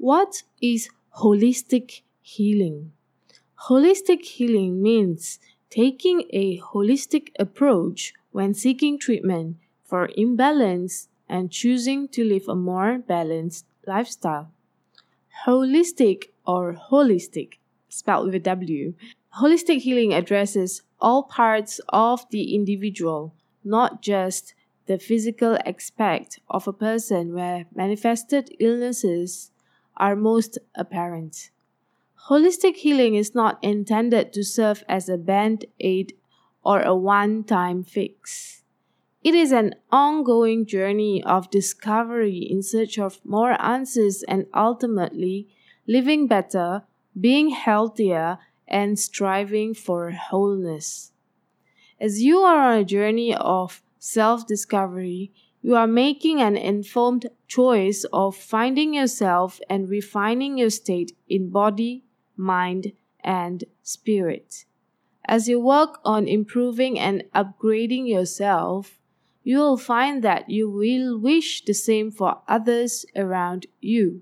What is holistic healing? Holistic healing means taking a holistic approach when seeking treatment for imbalance and choosing to live a more balanced lifestyle. Holistic or holistic, spelled with a W. Holistic healing addresses all parts of the individual, not just the physical aspect of a person where manifested illnesses are most apparent. Holistic healing is not intended to serve as a band-aid or a one-time fix. It is an ongoing journey of discovery in search of more answers and ultimately living better, being healthier, and striving for wholeness. As you are on a journey of self-discovery, you are making an informed choice of finding yourself and refining your state in body, mind, and spirit. As you work on improving and upgrading yourself, you will find that you will wish the same for others around you.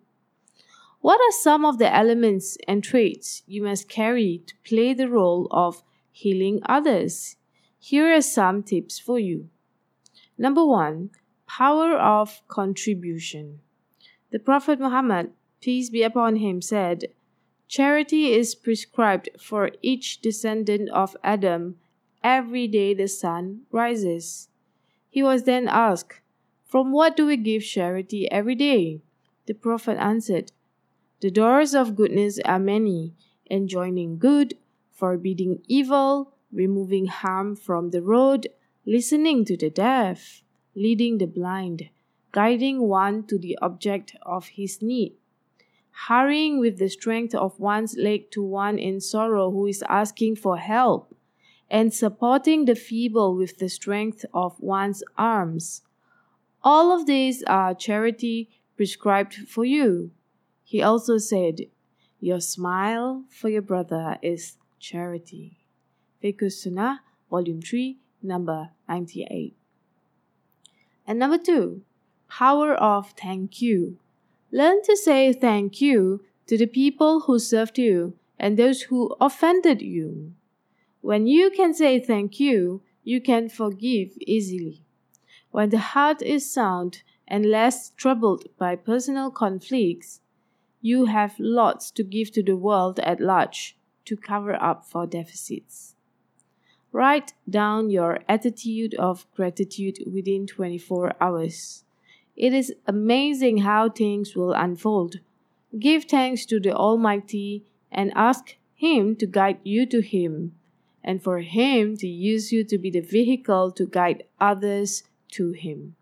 What are some of the elements and traits you must carry to play the role of healing others? Here are some tips for you. Number 1, power of contribution. The Prophet Muhammad, peace be upon him, said, "Charity is prescribed for each descendant of Adam every day the sun rises." He was then asked, "From what do we give charity every day?" The Prophet answered, "The doors of goodness are many, enjoining good, forbidding evil, removing harm from the road, listening to the deaf, leading the blind, guiding one to the object of his need, hurrying with the strength of one's leg to one in sorrow who is asking for help, and supporting the feeble with the strength of one's arms. All of these are charity prescribed for you." He also said, "Your smile for your brother is charity." Fiqh Sunnah, Volume 3, number 98. And number 2, power of thank you. Learn to say thank you to the people who served you and those who offended you. When you can say thank you can forgive easily. When the heart is sound and less troubled by personal conflicts, you have lots to give to the world at large to cover up for deficits. Write down your attitude of gratitude within 24 hours. It is amazing how things will unfold. Give thanks to the Almighty and ask Him to guide you to Him, and for Him to use you to be the vehicle to guide others to Him.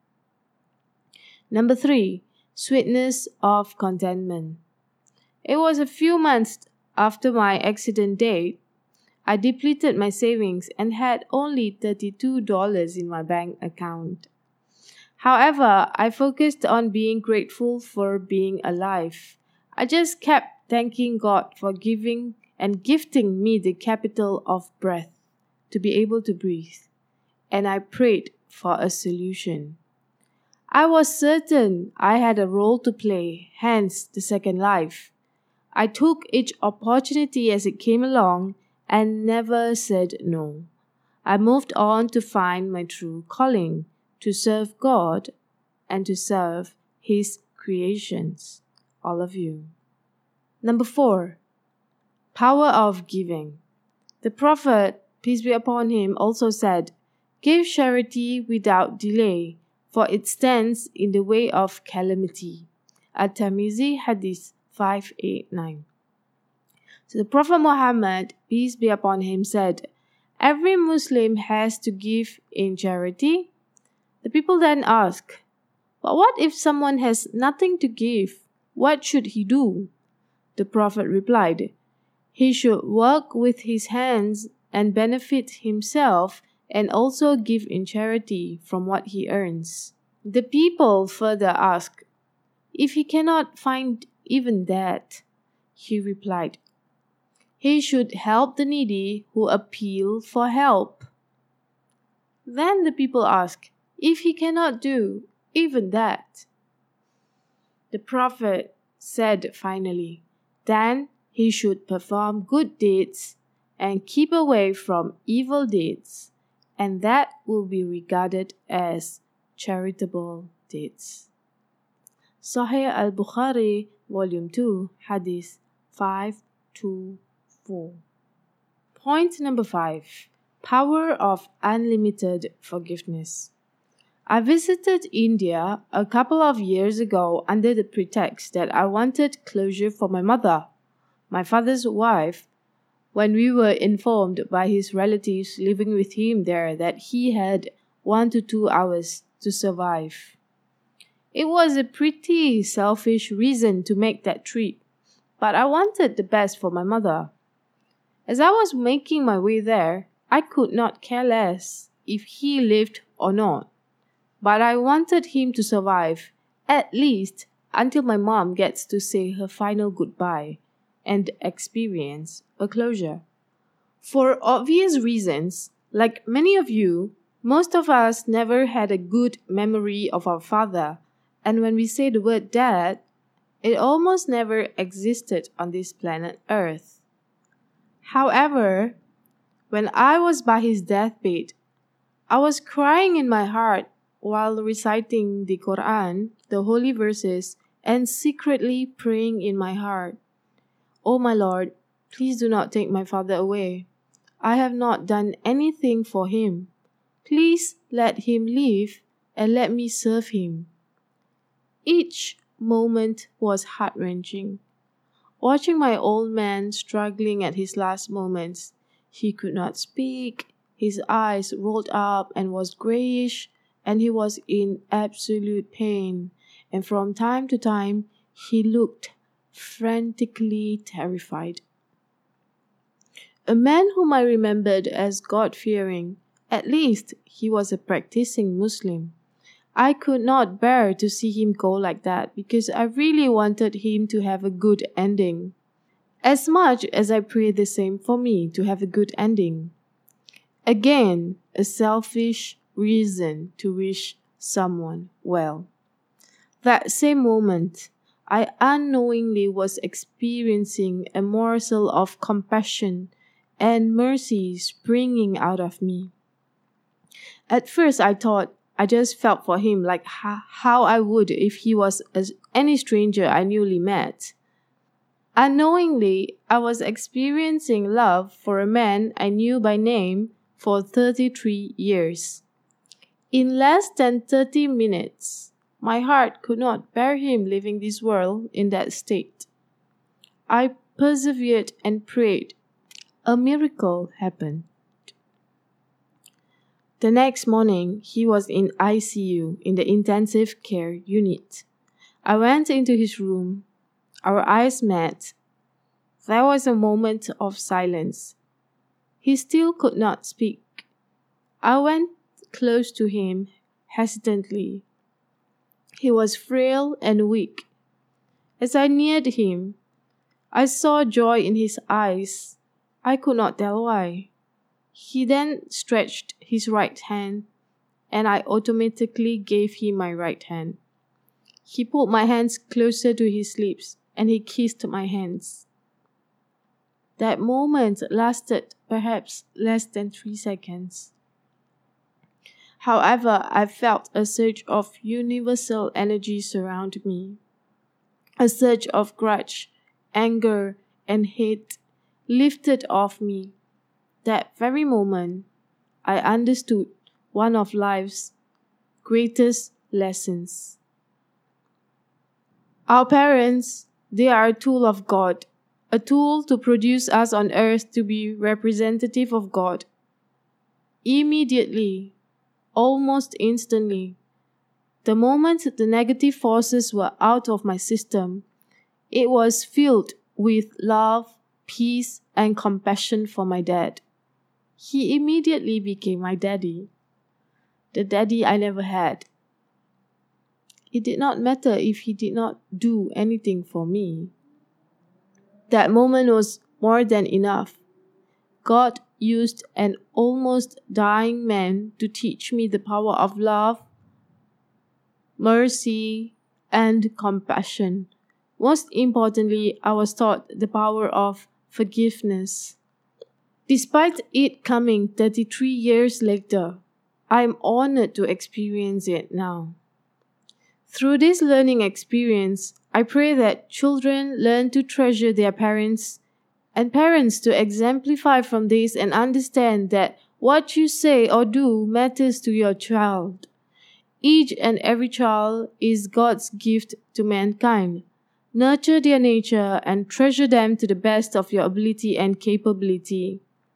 Number 3, sweetness of contentment. It was a few months after my accident date. I depleted my savings and had only $32 in my bank account. However, I focused on being grateful for being alive. I just kept thanking God for giving and gifting me the capital of breath to be able to breathe, and I prayed for a solution. I was certain I had a role to play, hence the second life. I took each opportunity as it came along and never said no. I moved on to find my true calling, to serve God and to serve His creations, all of you. Number 4, power of giving. The Prophet, peace be upon him, also said, "Give charity without delay, for it stands in the way of calamity." At-Tirmidhi, Hadith 589. So the Prophet Muhammad, peace be upon him, said, "Every Muslim has to give in charity." The people then ask, "But what if someone has nothing to give? What should he do?" The Prophet replied, "He should work with his hands and benefit himself and also give in charity from what he earns." The people further ask, "If he cannot find even that?" He replied, "He should help the needy who appeal for help." Then the people ask, "If he cannot do even that?" The Prophet said finally, then he should perform good deeds and keep away from evil deeds, and that will be regarded as charitable deeds. Sahih al-Bukhari, Volume 2, Hadith 524. Point number 5. Power of unlimited forgiveness. I visited India a couple of years ago under the pretext that I wanted closure for my mother, my father's wife, when we were informed by his relatives living with him there that he had 1 to 2 hours to survive. It was a pretty selfish reason to make that trip, but I wanted the best for my mother. As I was making my way there, I could not care less if he lived or not, but I wanted him to survive, at least until my mom gets to say her final goodbye and experience a closure. For obvious reasons, like many of you, most of us never had a good memory of our father, and when we say the word dad, it almost never existed on this planet Earth. However, when I was by his deathbed, I was crying in my heart while reciting the Quran, the holy verses, and secretly praying in my heart, "Oh my Lord, please do not take my father away. I have not done anything for him. Please let him live and let me serve him." Each moment was heart-wrenching. Watching my old man struggling at his last moments, he could not speak, his eyes rolled up and was grayish, and he was in absolute pain, and from time to time he looked frantically terrified. A man whom I remembered as God-fearing, at least he was a practicing Muslim. I could not bear to see him go like that because I really wanted him to have a good ending, as much as I prayed the same for me to have a good ending. Again, a selfish reason to wish someone well. That same moment, I unknowingly was experiencing a morsel of compassion and mercy springing out of me. At first I thought I just felt for him like how I would if he was any stranger I newly met. Unknowingly, I was experiencing love for a man I knew by name for 33 years. In less than 30 minutes, my heart could not bear him leaving this world in that state. I persevered and prayed. A miracle happened. The next morning, he was in ICU in the intensive care unit. I went into his room. Our eyes met. There was a moment of silence. He still could not speak. I went close to him hesitantly. He was frail and weak. As I neared him, I saw joy in his eyes. I could not tell why. He then stretched his right hand, and I automatically gave him my right hand. He pulled my hands closer to his lips, and he kissed my hands. That moment lasted perhaps less than 3 seconds. However, I felt a surge of universal energy surround me. A surge of grudge, anger, and hate lifted off me. That very moment, I understood one of life's greatest lessons. Our parents, they are a tool of God, a tool to produce us on earth to be representative of God. Immediately, almost instantly, the moment the negative forces were out of my system, it was filled with love, peace, and compassion for my dad. He immediately became my daddy, the daddy I never had. It did not matter if he did not do anything for me. That moment was more than enough. God used an almost dying man to teach me the power of love, mercy, and compassion, Most importantly, I was taught the power of forgiveness. Despite it coming 33 years later, I am honored to experience it now. Through this learning experience, I pray that children learn to treasure their parents and parents to exemplify from this and understand that what you say or do matters to your child. Each and every child is God's gift to mankind. Nurture their nature and treasure them to the best of your ability and capability.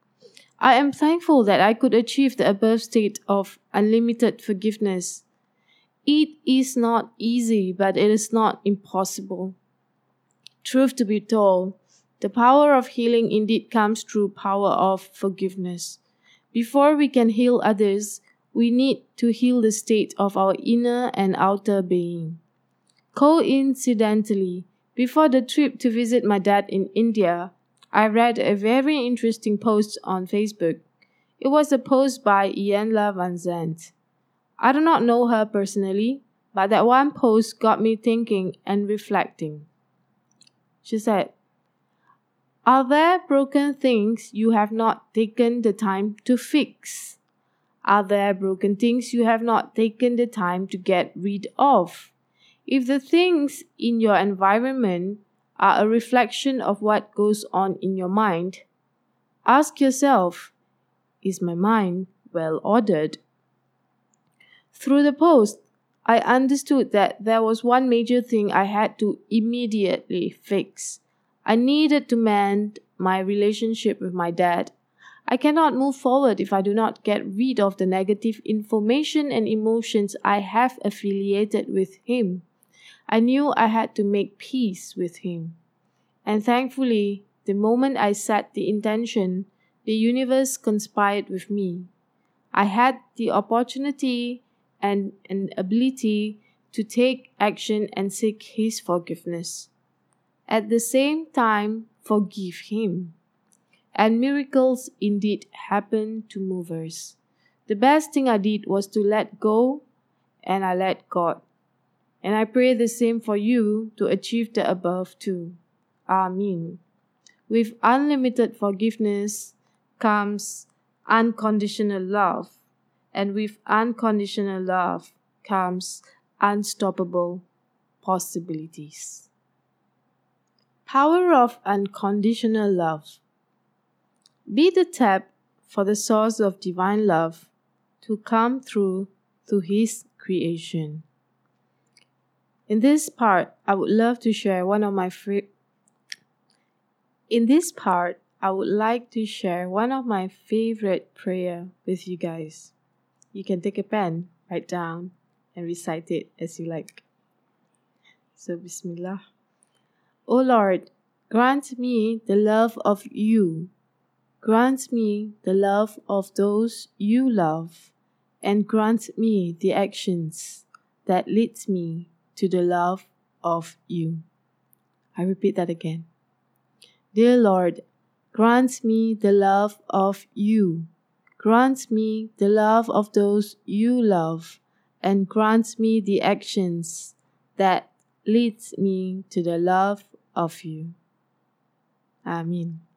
I am thankful that I could achieve the above state of unlimited forgiveness. It is not easy, but it is not impossible. Truth to be told, the power of healing indeed comes through power of forgiveness. Before we can heal others, we need to heal the state of our inner and outer being. Coincidentally, before the trip to visit my dad in India, I read a very interesting post on Facebook. It was a post by Iyanla Vanzant. I do not know her personally, but that one post got me thinking and reflecting. She said, "Are there broken things you have not taken the time to fix? Are there broken things you have not taken the time to get rid of? If the things in your environment are a reflection of what goes on in your mind, ask yourself, is my mind well ordered?" Through the post, I understood that there was one major thing I had to immediately fix. I needed to mend my relationship with my dad. I cannot move forward if I do not get rid of the negative information and emotions I have affiliated with him. I knew I had to make peace with him. And thankfully, the moment I set the intention, the universe conspired with me. I had the opportunity and an ability to take action and seek his forgiveness. At the same time, forgive him. And miracles indeed happen to movers. The best thing I did was to let go, and I let God. And I pray the same for you to achieve the above too. Amen. With unlimited forgiveness comes unconditional love. And with unconditional love comes unstoppable possibilities. Power of unconditional love. Be the tap for the source of divine love to come through to His creation. In this part, I would like to share one of my favorite prayer with you guys. You can take a pen, write down, and recite it as you like. So, Bismillah. O Lord, grant me the love of you. Grant me the love of those you love, and grant me the actions that lead me to the love of you. I repeat that again. Dear Lord, grant me the love of you. Grant me the love of those you love, and grant me the actions that lead me to the love of you. Amen.